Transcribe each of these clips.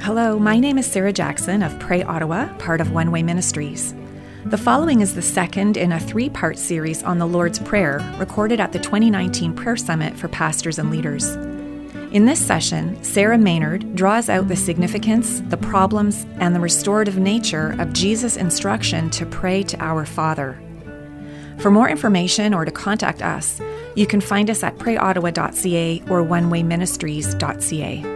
Hello, my name is Sarah Jackson of Pray Ottawa, part of One Way Ministries. The following is the second in a three-part series on the Lord's Prayer, recorded at the 2019 Prayer Summit for Pastors and Leaders. In this session, Sarah Maynard draws out the significance, the problems, and the restorative nature of Jesus' instruction to pray to our Father. For more information or to contact us, you can find us at prayottawa.ca or onewayministries.ca.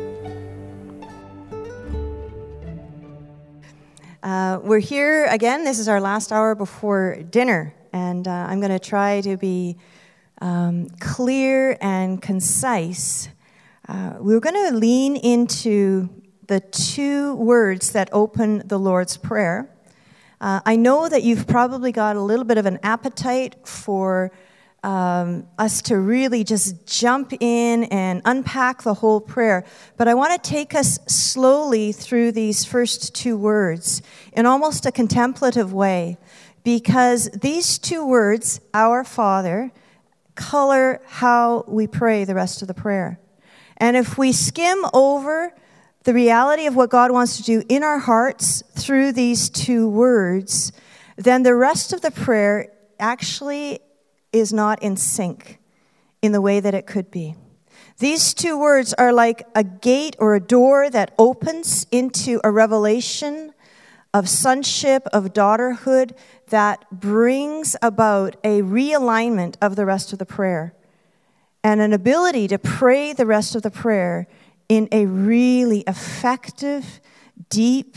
We're here again. This is our last hour before dinner, and I'm going to try to be clear and concise. We're going to lean into the two words that open the Lord's Prayer. I know that you've probably got a little bit of an appetite for us to really just jump in and unpack the whole prayer. But I want to take us slowly through these first two words in almost a contemplative way, because these two words, our Father, color how we pray the rest of the prayer. And if we skim over the reality of what God wants to do in our hearts through these two words, then the rest of the prayer actually is not in sync in the way that it could be. These two words are like a gate or a door that opens into a revelation of sonship, of daughterhood, that brings about a realignment of the rest of the prayer and an ability to pray the rest of the prayer in a really effective, deep,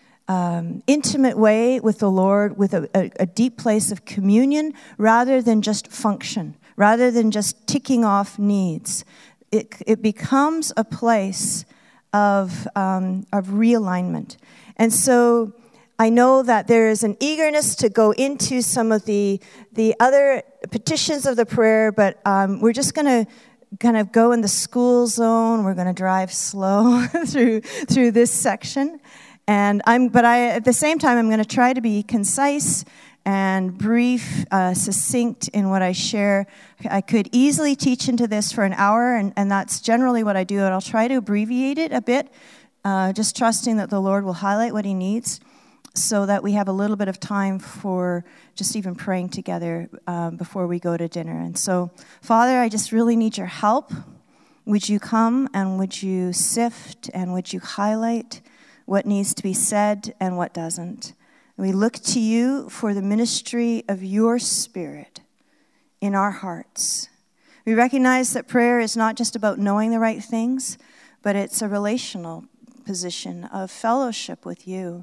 intimate way with the Lord, with a deep place of communion, rather than just function, rather than just ticking off needs. It becomes a place of realignment. And so I know that there is an eagerness to go into some of the other petitions of the prayer, but we're just going to kind of go in the school zone. We're going to drive slow through this section. But at the same time, I'm going to try to be concise and brief, succinct in what I share. I could easily teach into this for an hour, and that's generally what I do. And I'll try to abbreviate it a bit, just trusting that the Lord will highlight what He needs, so that we have a little bit of time for just even praying together before we go to dinner. And so, Father, I just really need your help. Would you come and would you sift and would you highlight what needs to be said and what doesn't? And we look to you for the ministry of your Spirit in our hearts. We recognize that prayer is not just about knowing the right things, but it's a relational position of fellowship with you.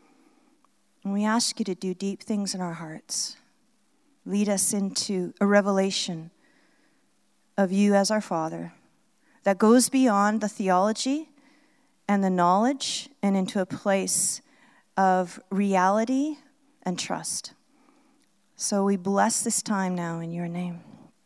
And we ask you to do deep things in our hearts. Lead us into a revelation of you as our Father that goes beyond the theology and the knowledge and into a place of reality and trust. So we bless this time now in your name.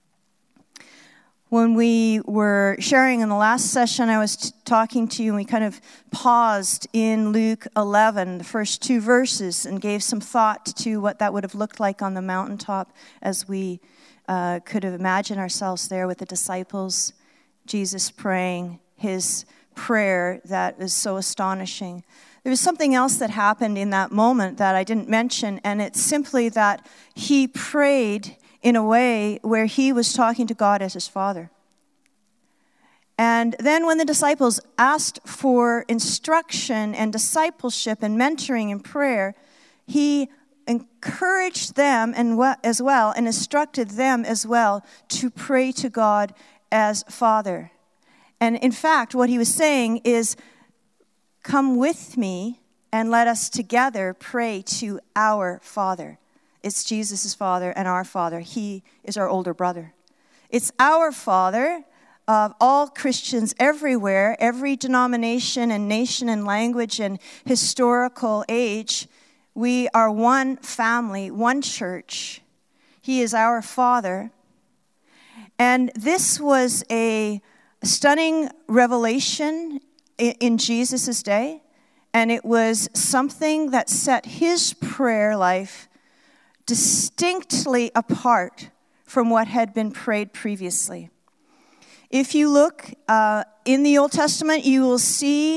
When we were sharing in the last session, I was talking to you, and we kind of paused in Luke 11, the first two verses, and gave some thought to what that would have looked like on the mountaintop as we could have imagined ourselves there with the disciples, Jesus praying his prayer that is so astonishing. There was something else that happened in that moment that I didn't mention, and it's simply that he prayed in a way where he was talking to God as his Father. And then when the disciples asked for instruction and discipleship and mentoring in prayer, he encouraged them as well and instructed them as well to pray to God as Father. And in fact, what he was saying is, come with me and let us together pray to our Father. It's Jesus' Father and our Father. He is our older brother. It's our Father of all Christians everywhere, every denomination and nation and language and historical age. We are one family, one church. He is our Father. And this was a stunning revelation in Jesus' day, and it was something that set his prayer life distinctly apart from what had been prayed previously. If you look in the Old Testament, you will see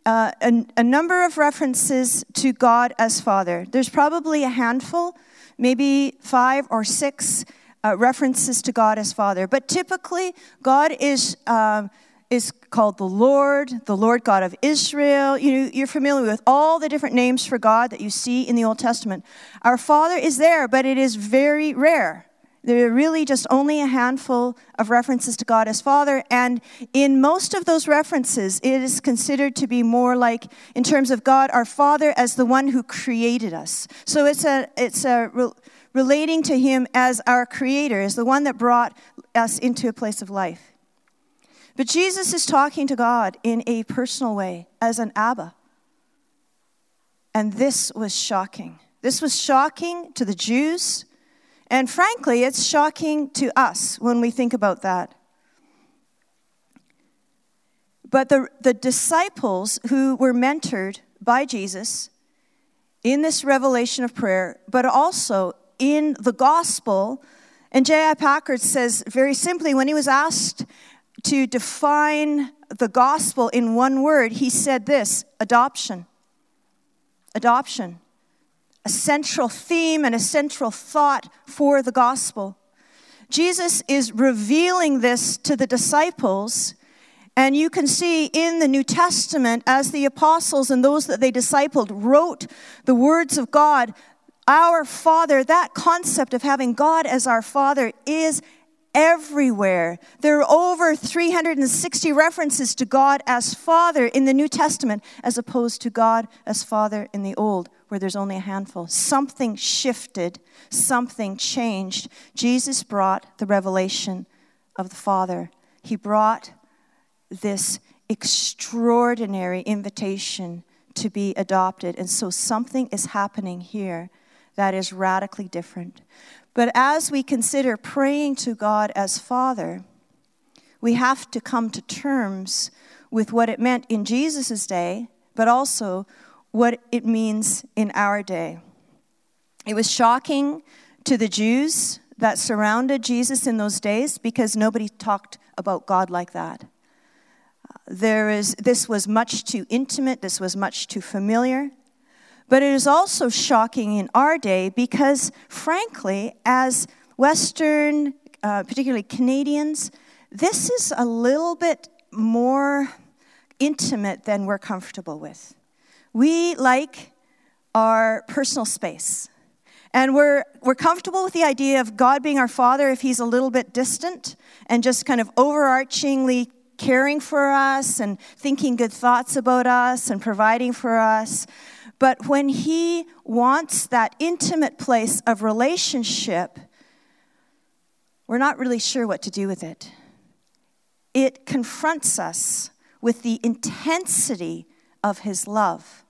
a number of references to God as Father. There's probably a handful, maybe 5 or 6 references to God as Father. But typically, God is called the Lord God of Israel. You're familiar with all the different names for God that you see in the Old Testament. Our Father is there, but it is very rare. There are really just only a handful of references to God as Father, and in most of those references, it is considered to be more like, in terms of God, our Father as the one who created us. So it's relating to Him as our Creator, as the one that brought us into a place of life. But Jesus is talking to God in a personal way, as an Abba. And this was shocking. This was shocking to the Jews. And frankly, it's shocking to us when we think about that. But the disciples who were mentored by Jesus in this revelation of prayer, but also in the gospel, and J.I. Packer says very simply, when he was asked to define the gospel in one word, he said this: adoption. Adoption. A central theme and a central thought for the gospel. Jesus is revealing this to the disciples, and you can see in the New Testament, as the apostles and those that they discipled wrote the words of God, our Father, that concept of having God as our Father is everywhere. There are over 360 references to God as Father in the New Testament, as opposed to God as Father in the Old, where there's only a handful. Something shifted, something changed. Jesus brought the revelation of the Father. He brought this extraordinary invitation to be adopted. And so something is happening here that is radically different. But as we consider praying to God as Father, we have to come to terms with what it meant in Jesus' day, but also what it means in our day. It was shocking to the Jews that surrounded Jesus in those days because nobody talked about God like that. This was much too intimate, this was much too familiar. But it is also shocking in our day because, frankly, as Western, particularly Canadians, this is a little bit more intimate than we're comfortable with. We like our personal space. And we're comfortable with the idea of God being our Father if He's a little bit distant and just kind of overarchingly caring for us and thinking good thoughts about us and providing for us. But when He wants that intimate place of relationship, we're not really sure what to do with it. It confronts us with the intensity of His love.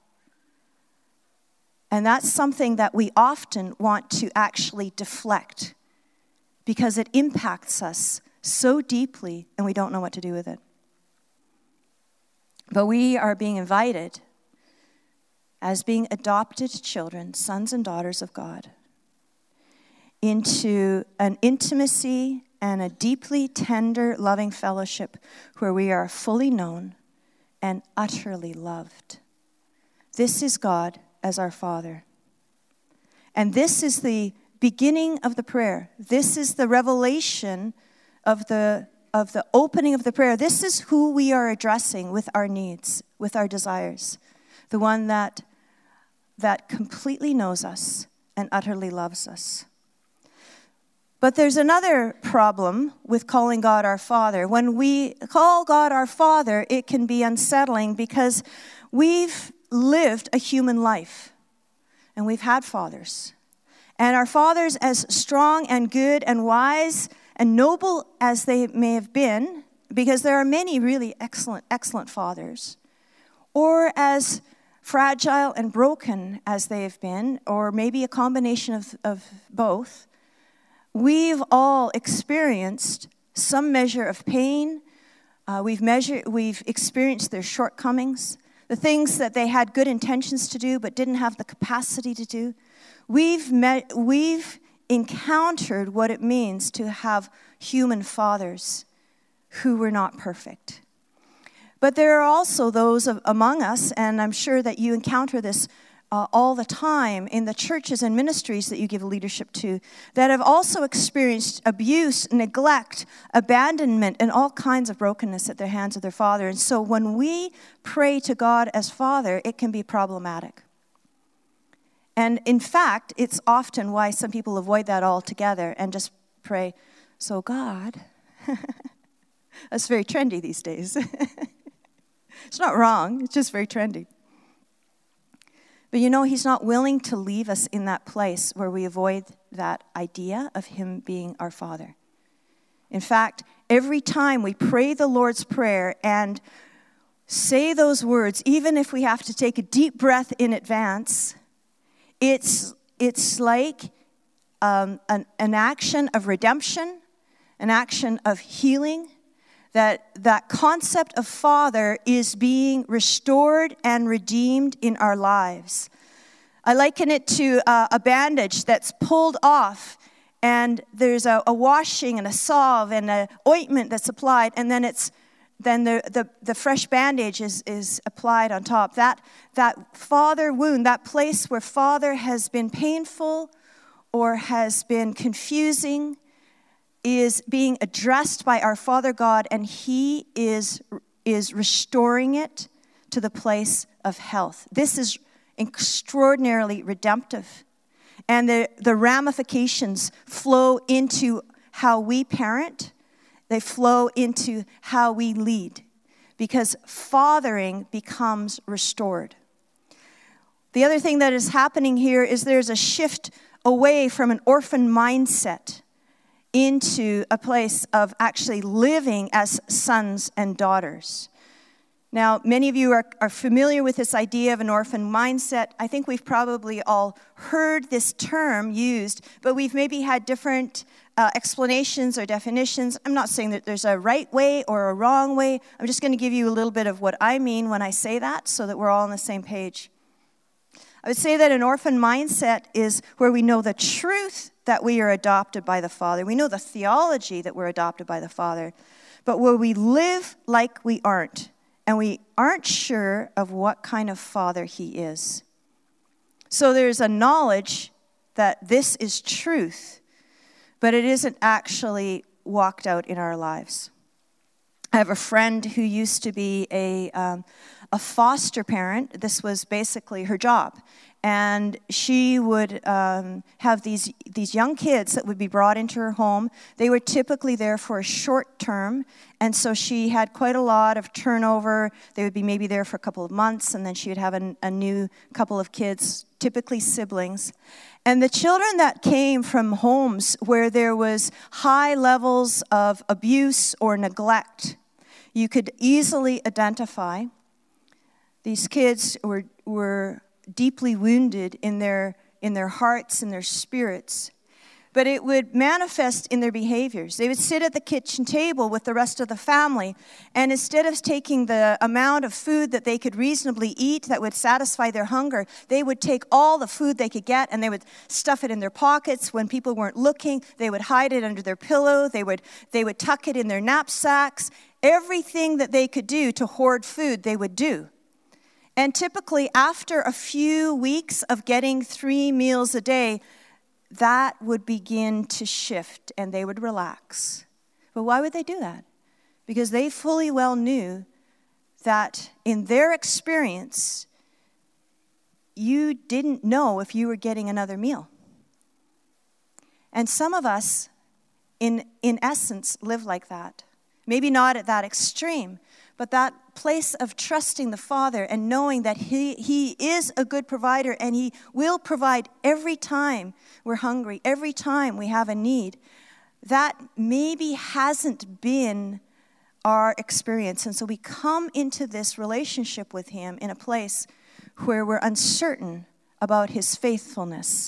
And that's something that we often want to actually deflect because it impacts us so deeply and we don't know what to do with it. But we are being invited as being adopted children, sons and daughters of God, into an intimacy and a deeply tender, loving fellowship where we are fully known and utterly loved. This is God as our Father. And this is the beginning of the prayer. This is the revelation of the opening of the prayer. This is who we are addressing with our needs, with our desires. The one that completely knows us and utterly loves us. But there's another problem with calling God our Father. When we call God our Father, it can be unsettling because we've lived a human life and we've had fathers. And our fathers, as strong and good and wise and noble as they may have been, because there are many really excellent fathers, or as fragile and broken as they have been, or maybe a combination of both, we've all experienced some measure of pain. We've experienced their shortcomings, the things that they had good intentions to do but didn't have the capacity to do. We've encountered what it means to have human fathers who were not perfect. But there are also those among us, and I'm sure that you encounter this all the time in the churches and ministries that you give leadership to, that have also experienced abuse, neglect, abandonment, and all kinds of brokenness at the hands of their Father. And so when we pray to God as Father, it can be problematic. And in fact, it's often why some people avoid that altogether and just pray, so God, that's very trendy these days. It's not wrong, it's just very trendy. But you know, he's not willing to leave us in that place where we avoid that idea of him being our Father. In fact, every time we pray the Lord's Prayer and say those words, even if we have to take a deep breath in advance, it's like an action of redemption, an action of healing, that concept of Father is being restored and redeemed in our lives. I liken it to a bandage that's pulled off, and there's a washing and a salve and an ointment that's applied, and then the fresh bandage is applied on top. That Father wound, that place where Father has been painful or has been confusing, is being addressed by our Father God, and he is restoring it to the place of health. This is extraordinarily redemptive. And the ramifications flow into how we parent. They flow into how we lead, because fathering becomes restored. The other thing that is happening here is there's a shift away from an orphan mindset into a place of actually living as sons and daughters. Now, many of you are familiar with this idea of an orphan mindset. I think we've probably all heard this term used, but we've maybe had different explanations or definitions. I'm not saying that there's a right way or a wrong way. I'm just going to give you a little bit of what I mean when I say that so that we're all on the same page. I would say that an orphan mindset is where we know the truth that we are adopted by the Father. We know the theology that we're adopted by the Father, but where we live like we aren't, and we aren't sure of what kind of Father he is. So there's a knowledge that this is truth, but it isn't actually walked out in our lives. I have a friend who used to be a foster parent. This was basically her job. And she would have these young kids that would be brought into her home. They were typically there for a short term, and so she had quite a lot of turnover. They would be maybe there for a couple of months, and then she would have a new couple of kids, typically siblings. And the children that came from homes where there was high levels of abuse or neglect, you could easily identify. These kids were deeply wounded in their hearts and their spirits. But it would manifest in their behaviors. They would sit at the kitchen table with the rest of the family, and instead of taking the amount of food that they could reasonably eat that would satisfy their hunger, they would take all the food they could get and they would stuff it in their pockets when people weren't looking. They would hide it under their pillow. They would tuck it in their knapsacks. Everything that they could do to hoard food, they would do. And typically, after a few weeks of getting 3 meals a day, that would begin to shift and they would relax. But why would they do that? Because they fully well knew that in their experience, you didn't know if you were getting another meal. And some of us, in essence, live like that. Maybe not at that extreme, but that place of trusting the Father and knowing that He is a good provider and He will provide every time we're hungry, every time we have a need. That maybe hasn't been our experience. And so we come into this relationship with Him in a place where we're uncertain about His faithfulness.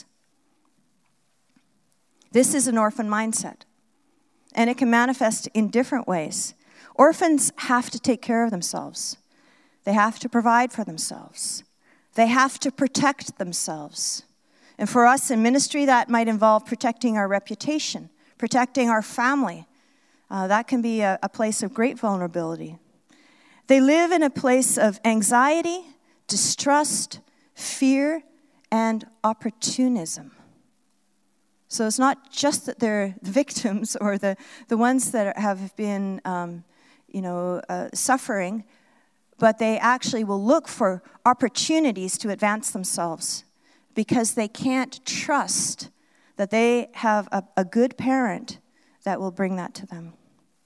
This is an orphan mindset, and it can manifest in different ways. Orphans have to take care of themselves. They have to provide for themselves. They have to protect themselves. And for us in ministry, that might involve protecting our reputation, protecting our family. That can be a place of great vulnerability. They live in a place of anxiety, distrust, fear, and opportunism. So it's not just that they're victims or the ones that have been, suffering, but they actually will look for opportunities to advance themselves because they can't trust that they have a good parent that will bring that to them.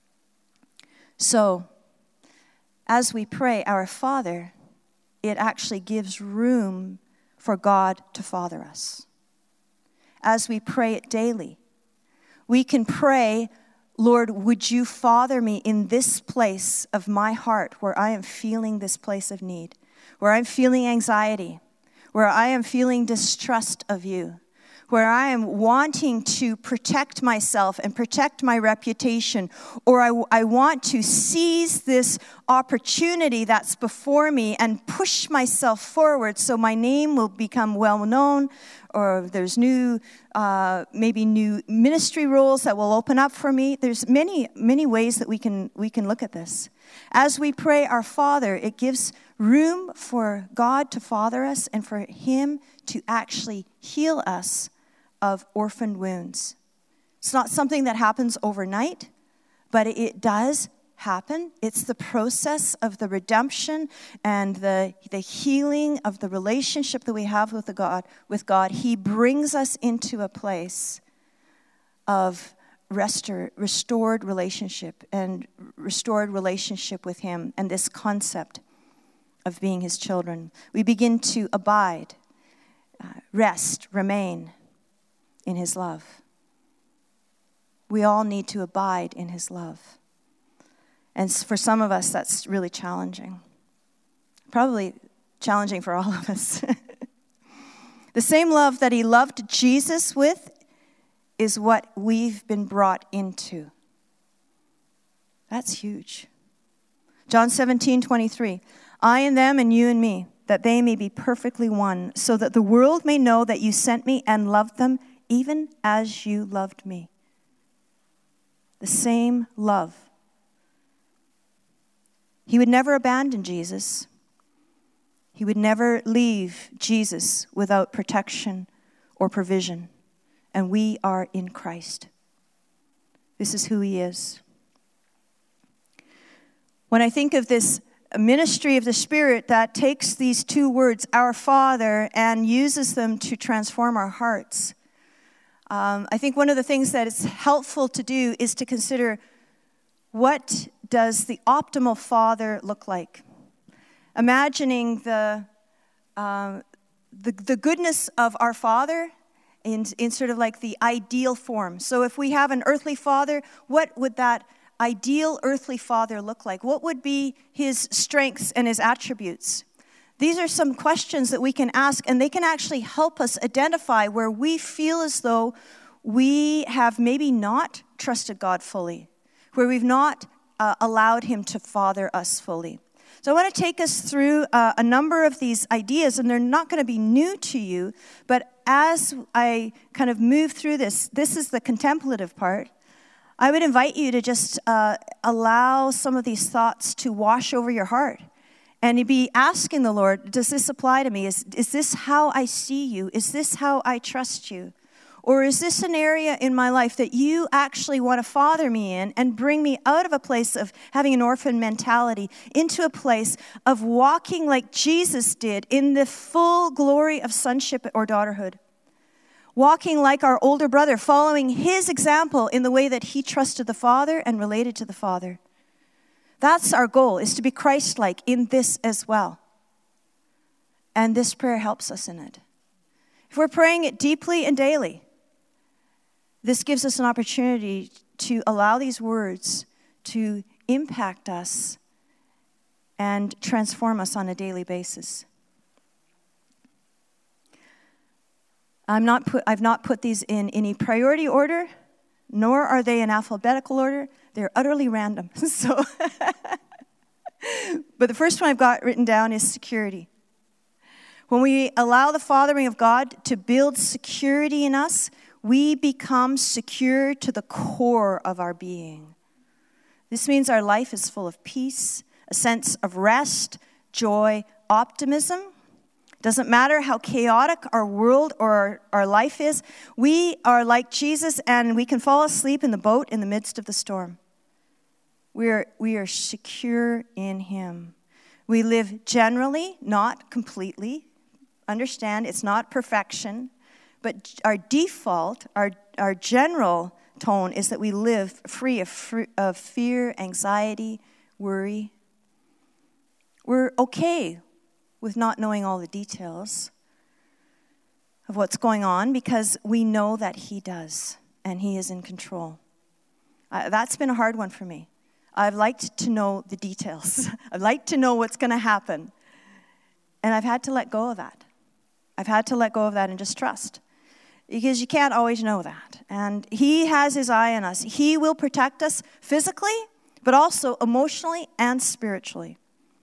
So, as we pray, Our Father, it actually gives room for God to father us. As we pray it daily, we can pray, Lord, would you father me in this place of my heart where I am feeling this place of need, where I'm feeling anxiety, where I am feeling distrust of you, where I am wanting to protect myself and protect my reputation, or I want to seize this opportunity that's before me and push myself forward so my name will become well known, or there's maybe new ministry roles that will open up for me. There's many, many ways that we can look at this. As we pray Our Father, it gives room for God to father us and for Him to actually heal us of orphaned wounds. It's not something that happens overnight, but it does happen. It's the process of the redemption and the healing of the relationship that we have with God. He brings us into a place of restored relationship and restored relationship with Him, and this concept of being His children. We begin to abide, rest, remain in His love. We all need to abide in His love. And for some of us, that's really challenging. Probably challenging for all of us. The same love that He loved Jesus with is what we've been brought into. That's huge. John 17:23. I and them and you and me, that they may be perfectly one, so that the world may know that you sent me and loved them even as you loved me. The same love. He would never abandon Jesus. He would never leave Jesus without protection or provision. And we are in Christ. This is who He is. When I think of this ministry of the Spirit that takes these two words, Our Father, and uses them to transform our hearts, I think one of the things that is helpful to do is to consider, what does the optimal father look like? Imagining the goodness of our Father in sort of like the ideal form. So if we have an earthly father, what would that ideal earthly father look like? What would be his strengths and his attributes? These are some questions that we can ask, and they can actually help us identify where we feel as though we have maybe not trusted God fully, where we've not allowed Him to father us fully. So I want to take us through a number of these ideas, and they're not going to be new to you, but as I kind of move through this is the contemplative part. I would invite you to just allow some of these thoughts to wash over your heart. And you'd be asking the Lord, does this apply to me? Is this how I see you? Is this how I trust you? Or is this an area in my life that you actually want to father me in and bring me out of a place of having an orphan mentality into a place of walking like Jesus did in the full glory of sonship or daughterhood? Walking like our older brother, following His example in the way that He trusted the Father and related to the Father. That's our goal, is to be Christ-like in this as well. And this prayer helps us in it. If we're praying it deeply and daily, this gives us an opportunity to allow these words to impact us and transform us on a daily basis. I've not put these in any priority order, nor are they in alphabetical order. They're utterly random. But the first one I've got written down is security. When we allow the fathering of God to build security in us, we become secure to the core of our being. This means our life is full of peace, a sense of rest, joy, optimism. Doesn't matter how chaotic our world or our life is, we are like Jesus and we can fall asleep in the boat in the midst of the storm. We are secure in him. We live generally, not completely. Understand, it's not perfection, but our default, our general tone is that we live free of fear, anxiety, worry. We're okay with not knowing all the details of what's going on because we know that he does and he is in control. That's been a hard one for me. I've liked to know the details. I've liked to know what's going to happen. And I've had to let go of that. I've had to let go of that and just trust. Because you can't always know that. And he has his eye on us. He will protect us physically, but also emotionally and spiritually.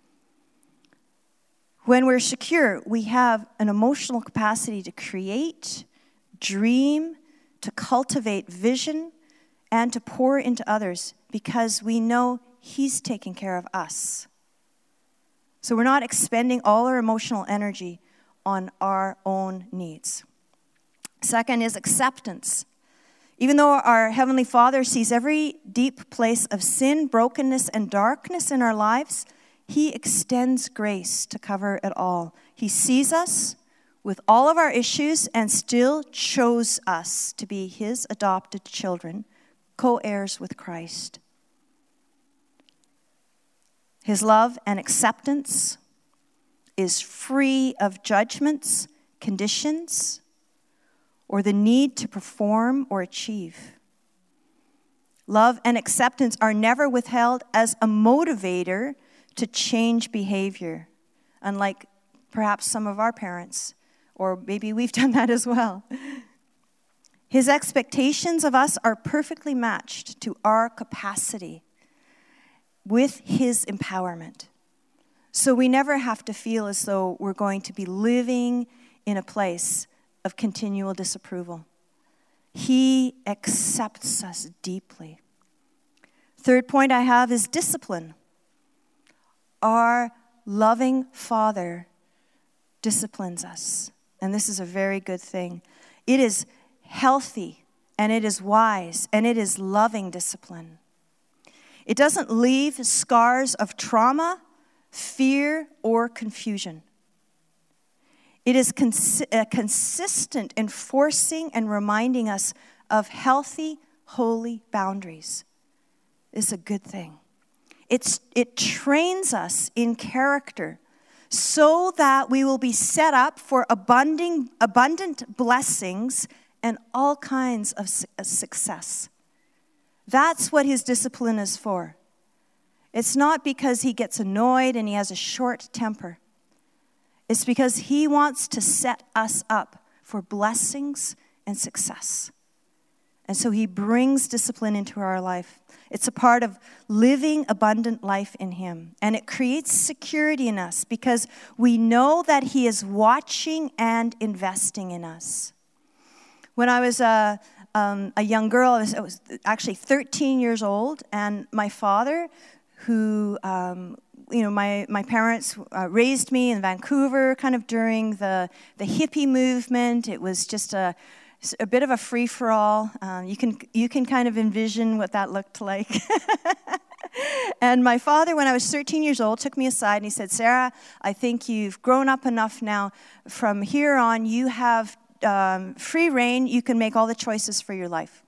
When we're secure, we have an emotional capacity to create, dream, to cultivate vision, and to pour into others because we know he's taking care of us. So we're not expending all our emotional energy on our own needs. Second is acceptance. Even though our Heavenly Father sees every deep place of sin, brokenness, and darkness in our lives, he extends grace to cover it all. He sees us with all of our issues and still chose us to be his adopted children, co-heirs with Christ. His love and acceptance is free of judgments, conditions, or the need to perform or achieve. Love and acceptance are never withheld as a motivator to change behavior, unlike perhaps some of our parents, or maybe we've done that as well. His expectations of us are perfectly matched to our capacity with his empowerment. So we never have to feel as though we're going to be living in a place of continual disapproval. He accepts us deeply. Third point I have is discipline. Our loving Father disciplines us, and this is a very good thing. It is healthy, and it is wise, and it is loving discipline. It doesn't leave scars of trauma, fear, or confusion. It is consistent in forcing and reminding us of healthy, holy boundaries. It's a good thing. It trains us in character so that we will be set up for abundant blessings and all kinds of success. That's what his discipline is for. It's not because he gets annoyed and he has a short temper. It's because he wants to set us up for blessings and success. And so he brings discipline into our life. It's a part of living abundant life in him. And it creates security in us because we know that he is watching and investing in us. When I was a young girl, I was actually 13 years old, and my father, who, my parents raised me in Vancouver kind of during the hippie movement. It was just a bit of a free-for-all. You can kind of envision what that looked like. And my father, when I was 13 years old, took me aside and he said, "Sarah, I think you've grown up enough now. From here on, you have free reign. You can make all the choices for your life."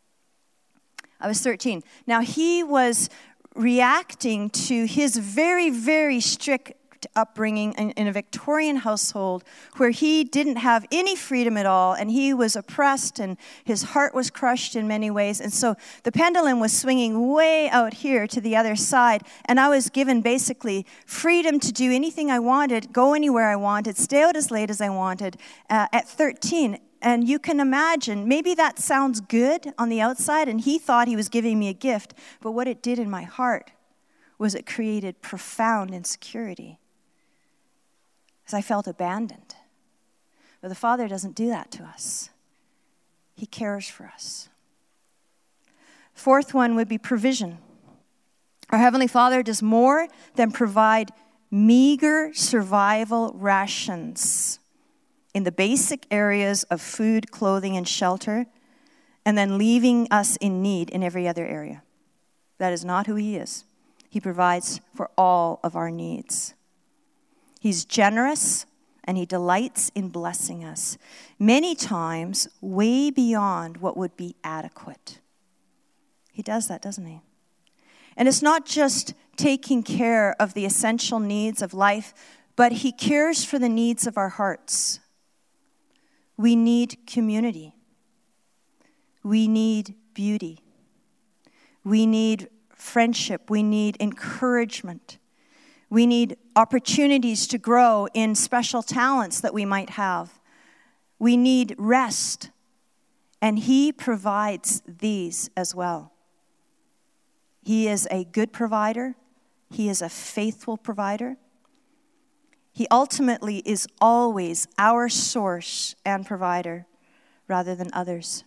I was 13. Now, he was reacting to his very, very strict upbringing in a Victorian household where he didn't have any freedom at all, and he was oppressed, and his heart was crushed in many ways. And so the pendulum was swinging way out here to the other side, and I was given basically freedom to do anything I wanted, go anywhere I wanted, stay out as late as I wanted at 13. And you can imagine, maybe that sounds good on the outside, and he thought he was giving me a gift, but what it did in my heart was it created profound insecurity. Because I felt abandoned. But the Father doesn't do that to us. He cares for us. Fourth one would be provision. Our Heavenly Father does more than provide meager survival rations in the basic areas of food, clothing, and shelter, and then leaving us in need in every other area. That is not who He is. He provides for all of our needs. He's generous, and He delights in blessing us, many times way beyond what would be adequate. He does that, doesn't He? And it's not just taking care of the essential needs of life, but He cares for the needs of our hearts. We need community. We need beauty. We need friendship. We need encouragement. We need opportunities to grow in special talents that we might have. We need rest. And He provides these as well. He is a good provider. He is a faithful provider. He ultimately is always our source and provider rather than others.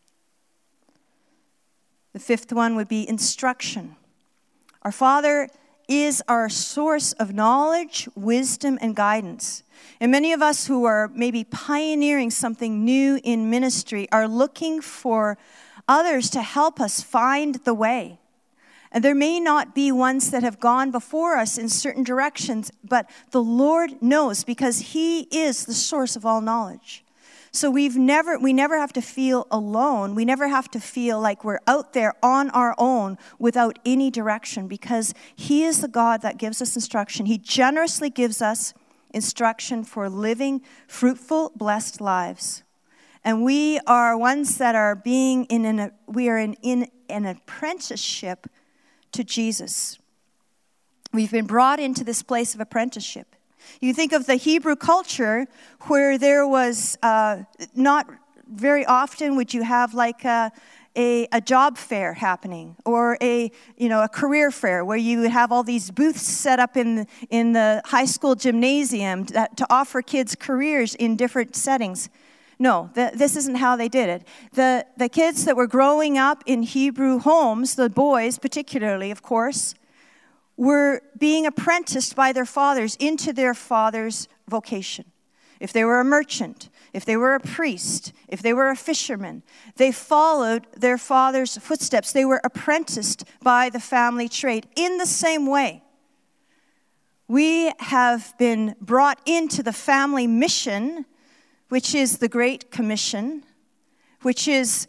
The fifth one would be instruction. Our Father is our source of knowledge, wisdom, and guidance. And many of us who are maybe pioneering something new in ministry are looking for others to help us find the way. And there may not be ones that have gone before us in certain directions, but the Lord knows because He is the source of all knowledge. So we never have to feel alone. We never have to feel like we're out there on our own without any direction because He is the God that gives us instruction. He generously gives us instruction for living fruitful, blessed lives. And we are ones that are in an apprenticeship to Jesus. We've been brought into this place of apprenticeship. You think of the Hebrew culture where there was not very often would you have like a job fair happening or a career fair where you would have all these booths set up in the high school gymnasium to offer kids careers in different settings. No, this isn't how they did it. The kids that were growing up in Hebrew homes, the boys particularly, of course, were being apprenticed by their fathers into their father's vocation. If they were a merchant, if they were a priest, if they were a fisherman, they followed their father's footsteps. They were apprenticed by the family trade in the same way. We have been brought into the family mission, which is the Great Commission, which is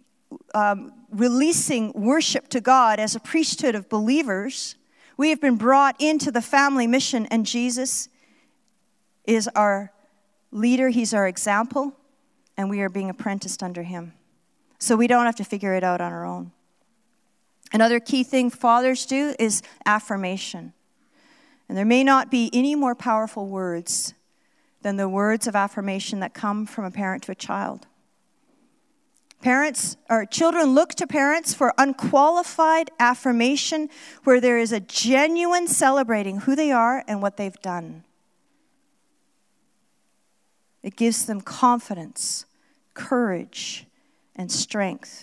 releasing worship to God as a priesthood of believers. We have been brought into the family mission, and Jesus is our leader. He's our example, and we are being apprenticed under Him. So we don't have to figure it out on our own. Another key thing fathers do is affirmation. And there may not be any more powerful words than the words of affirmation that come from a parent to a child. Children look to parents for unqualified affirmation where there is a genuine celebrating who they are and what they've done. It gives them confidence, courage, and strength.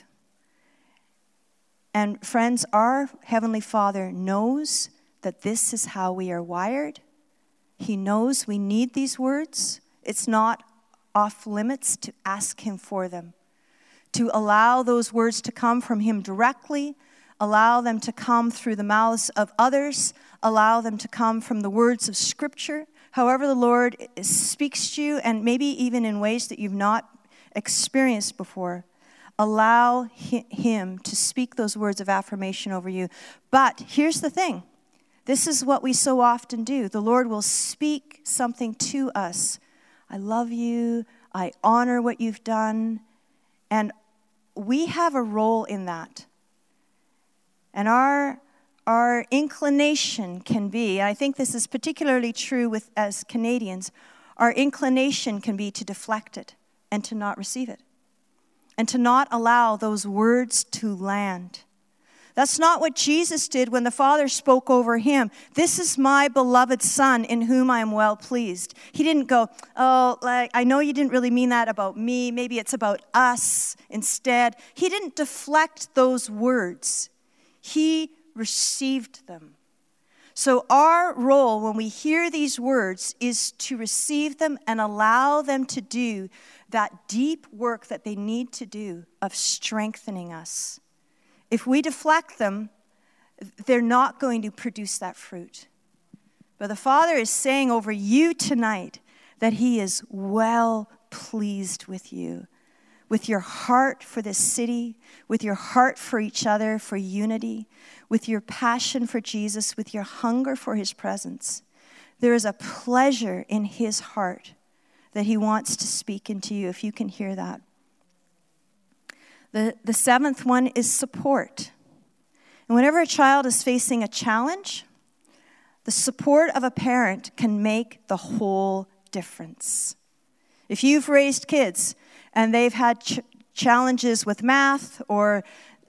And friends, our Heavenly Father knows that this is how we are wired. He knows we need these words. It's not off limits to ask Him for them. To allow those words to come from Him directly, allow them to come through the mouths of others, allow them to come from the words of Scripture, however the Lord speaks to you, and maybe even in ways that you've not experienced before. Allow Him to speak those words of affirmation over you. But here's the thing. This is what we so often do. The Lord will speak something to us. I love you. I honor what you've done. And we have a role in that. And our inclination can be, and I think this is particularly true as Canadians, our inclination can be to deflect it and to not receive it. And to not allow those words to land. That's not what Jesus did when the Father spoke over Him. This is my beloved Son in whom I am well pleased. He didn't go, I know you didn't really mean that about me. Maybe it's about us instead. He didn't deflect those words. He received them. So our role when we hear these words is to receive them and allow them to do that deep work that they need to do of strengthening us. If we deflect them, they're not going to produce that fruit. But the Father is saying over you tonight that He is well pleased with you, with your heart for this city, with your heart for each other, for unity, with your passion for Jesus, with your hunger for His presence. There is a pleasure in His heart that He wants to speak into you, if you can hear that. The seventh one is support. And whenever a child is facing a challenge, the support of a parent can make the whole difference. If you've raised kids and they've had challenges with math or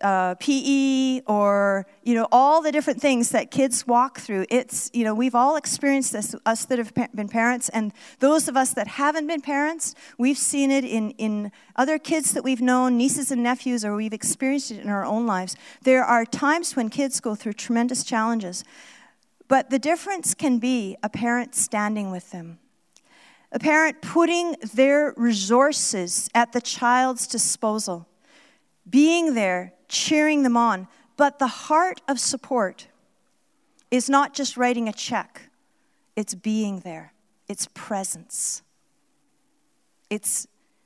PE or, all the different things that kids walk through, it's, we've all experienced this, us that have been parents, and those of us that haven't been parents, we've seen it in other kids that we've known, nieces and nephews, or we've experienced it in our own lives. There are times when kids go through tremendous challenges, but the difference can be a parent standing with them. A parent putting their resources at the child's disposal, being there, cheering them on. But the heart of support is not just writing a check. It's being there. It's presence. It's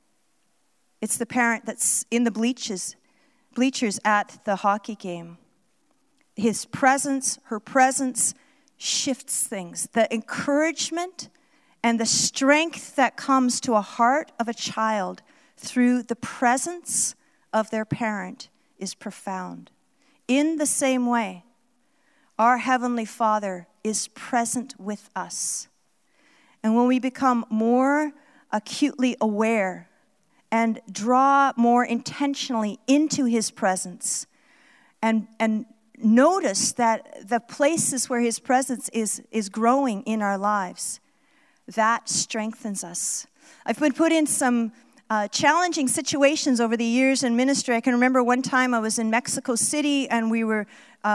the parent that's in the bleachers at the hockey game. His presence, her presence shifts things. The encouragement and the strength that comes to a heart of a child through the presence of their parent is profound. In the same way, our Heavenly Father is present with us. And when we become more acutely aware and draw more intentionally into His presence and notice that the places where His presence is growing in our lives, that strengthens us. I've been put in some challenging situations over the years in ministry. I can remember one time I was in Mexico City, and we were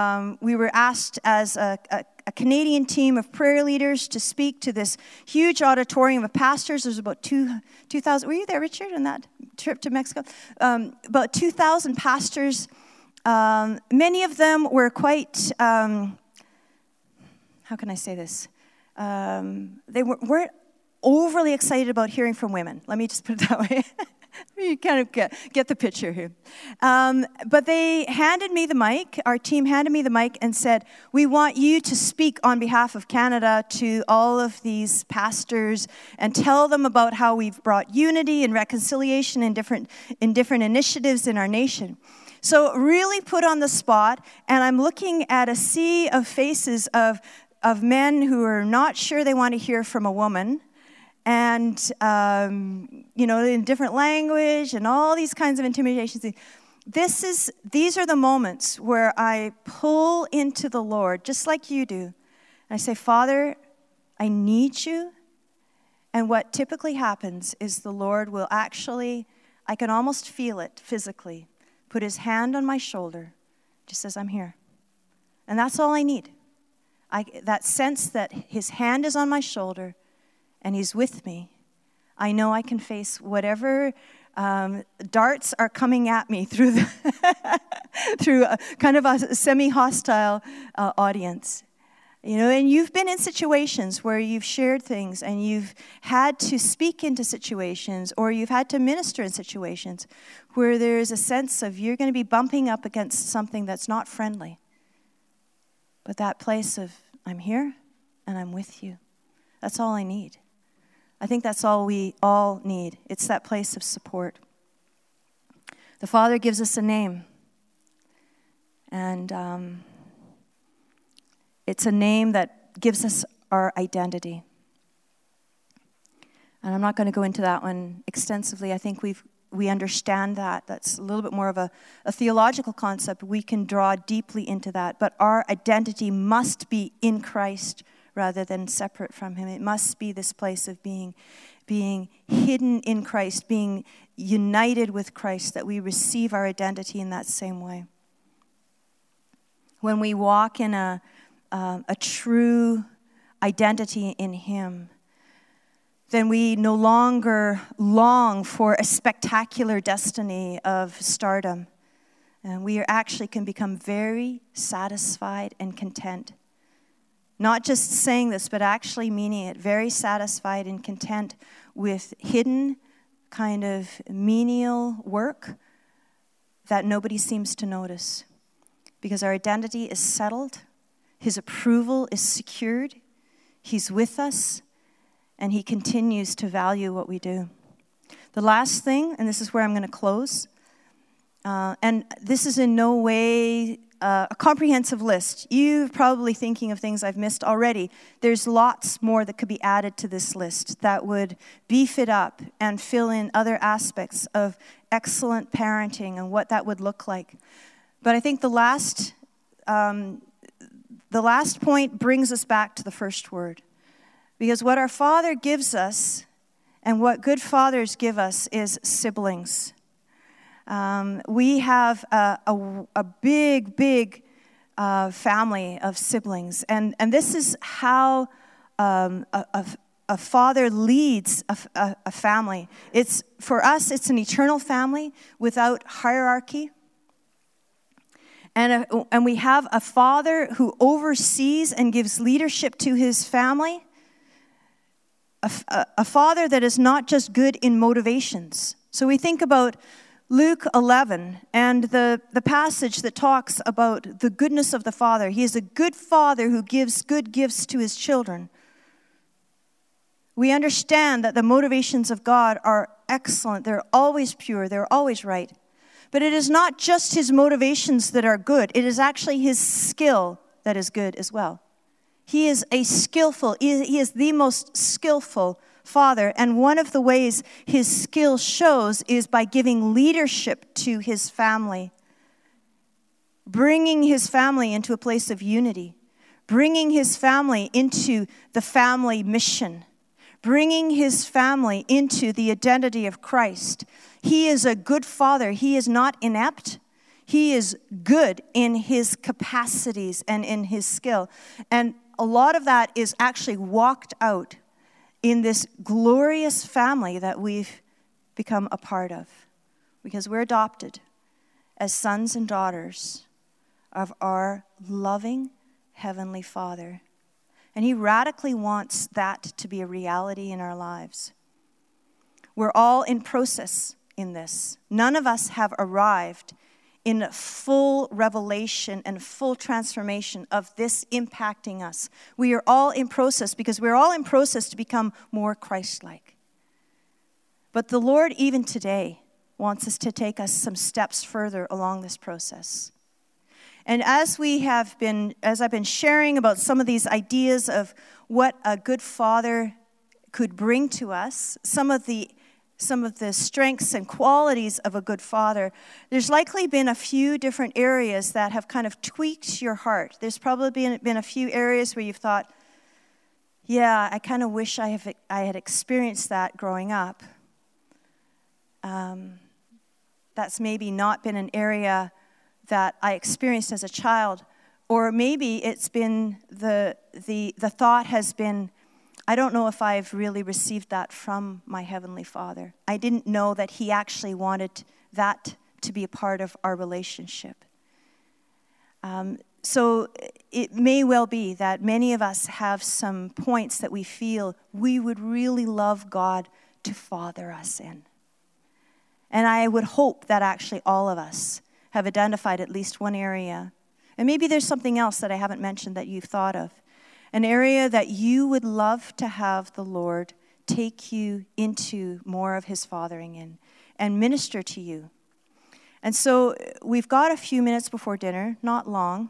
asked as a Canadian team of prayer leaders to speak to this huge auditorium of pastors. There's about 2,000. Were you there, Richard, on that trip to Mexico? About 2,000 pastors. Many of them were quite, how can I say this? They weren't overly excited about hearing from women. Let me just put it that way. You kind of get the picture here. But they handed me the mic. Our team handed me the mic and said, "We want you to speak on behalf of Canada to all of these pastors and tell them about how we've brought unity and reconciliation in different initiatives in our nation." So really put on the spot, and I'm looking at a sea of faces of men who are not sure they want to hear from a woman, and, in different language and all these kinds of intimidations. These are the moments where I pull into the Lord, just like you do. And I say, "Father, I need you." And what typically happens is the Lord will actually, I can almost feel it physically, put His hand on my shoulder, just says, "I'm here." And that's all I need. That sense that His hand is on my shoulder and He's with me. I know I can face whatever darts are coming at me through a kind of a semi-hostile audience. And you've been in situations where you've shared things and you've had to speak into situations, or you've had to minister in situations where there's a sense of you're going to be bumping up against something that's not friendly. But that place of, "I'm here and I'm with you," that's all I need. I think that's all we all need. It's that place of support. The Father gives us a name. And it's a name that gives us our identity. And I'm not going to go into that one extensively. I think we understand that. That's a little bit more of a theological concept. We can draw deeply into that. But our identity must be in Christ rather than separate from Him. It must be this place of being hidden in Christ, being united with Christ, that we receive our identity in that same way. when we walk in a true identity in Him, then we no longer long for a spectacular destiny of stardom. And we actually can become very satisfied and content. Not just saying this, but actually meaning it, very satisfied and content with hidden kind of menial work that nobody seems to notice. Because our identity is settled, His approval is secured, He's with us, and He continues to value what we do. The last thing, and this is where I'm going to close, and this is in no way a comprehensive list. You're probably thinking of things I've missed already. There's lots more that could be added to this list that would beef it up and fill in other aspects of excellent parenting and what that would look like. But I think the last point brings us back to the first word. Because what our Father gives us and what good fathers give us is siblings. We have a big family of siblings. And this is how a father leads a family. For us, it's an eternal family without hierarchy. And we have a father who oversees and gives leadership to his family. A father that is not just good in motivations. So we think about Luke 11 and the passage that talks about the goodness of the Father. He is a good father who gives good gifts to his children. We understand that the motivations of God are excellent. They're always pure. They're always right. But it is not just his motivations that are good. It is actually his skill that is good as well. He is he is the most skillful father. And one of the ways his skill shows is by giving leadership to his family. Bringing his family into a place of unity. Bringing his family into the family mission. Bringing his family into the identity of Christ. He is a good father. He is not inept. He is good in his capacities and in his skill. And a lot of that is actually walked out in this glorious family that we've become a part of. Because we're adopted as sons and daughters of our loving Heavenly Father. And He radically wants that to be a reality in our lives. We're all in process in this. None of us have arrived in full revelation and full transformation of this impacting us. We are all in process because we're all in process to become more Christ-like. But the Lord, even today, wants us to take us some steps further along this process. And as I've been sharing about some of these ideas of what a good father could bring to us, some of the strengths and qualities of a good father, there's likely been a few different areas that have kind of tweaked your heart. There's probably been a few areas where you've thought, yeah, I kind of wish I had experienced that growing up. That's maybe not been an area that I experienced as a child. Or maybe it's been the thought has been, I don't know if I've really received that from my Heavenly Father. I didn't know that He actually wanted that to be a part of our relationship. So it may well be that many of us have some points that we feel we would really love God to father us in. And I would hope that actually all of us have identified at least one area. And maybe there's something else that I haven't mentioned that you've thought of. An area that you would love to have the Lord take you into more of His fathering in and minister to you. And so we've got a few minutes before dinner, not long.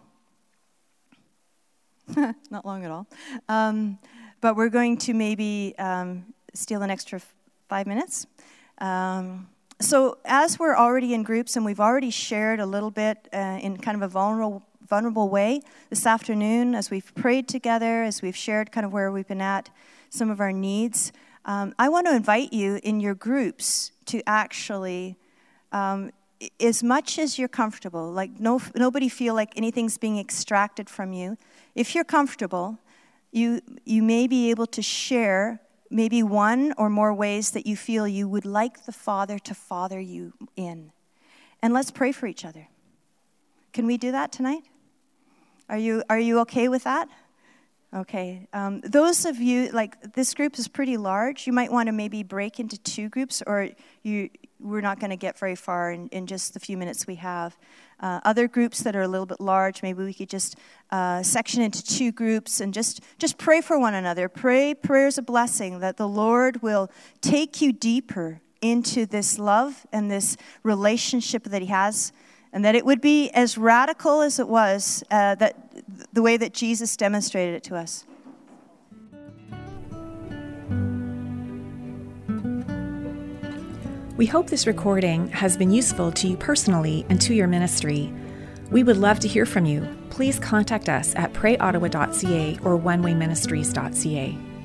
Not long at all. But we're going to maybe steal an extra 5 minutes. So as we're already in groups and we've already shared a little bit in kind of a vulnerable way this afternoon, as we've prayed together, as we've shared kind of where we've been at, some of our needs, I want to invite you in your groups to actually as much as you're comfortable, like nobody feel like anything's being extracted from you. If you're comfortable, you may be able to share maybe one or more ways that you feel you would like the Father to father you in. And let's pray for each other. Can we do that tonight? Are you okay with that? Okay. Those of you, like this group is pretty large. You might want to maybe break into 2 groups, or we're not going to get very far in just the few minutes we have. Other groups that are a little bit large, maybe we could just section into 2 groups and just pray for one another. Prayers of blessing that the Lord will take you deeper into this love and this relationship that he has, and that it would be as radical as it was, that the way that Jesus demonstrated it to us. We hope this recording has been useful to you personally and to your ministry. We would love to hear from you. Please contact us at prayottawa.ca or onewayministries.ca.